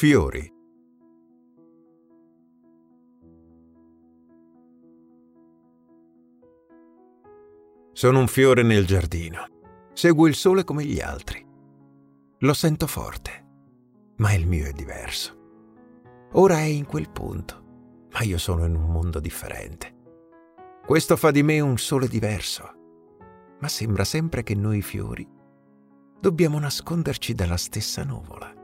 Fiori. Sono un fiore nel giardino. Seguo il sole come gli altri. Lo sento forte, ma il mio è diverso. Ora è in quel punto, ma io sono in un mondo differente. Questo fa di me un sole diverso, ma sembra sempre che noi fiori dobbiamo nasconderci dalla stessa nuvola.